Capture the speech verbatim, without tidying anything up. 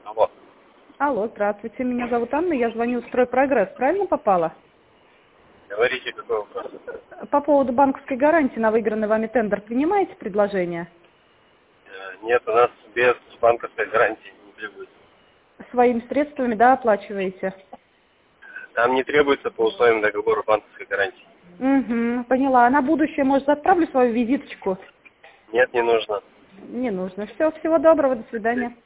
Алло. Алло, здравствуйте, меня зовут Анна, я звоню в «Стройпрогресс», правильно попала? Говорите, какой вопрос? По поводу банковской гарантии на выигранный вами тендер принимаете предложение? Э, Нет, у нас без банковской гарантии не требуется. Своими средствами, да, оплачиваете? Там не требуется по условиям договора банковской гарантии. Угу, поняла. А на будущее, может, отправлю свою визиточку? Нет, не нужно. Не нужно. Все, всего доброго, до свидания.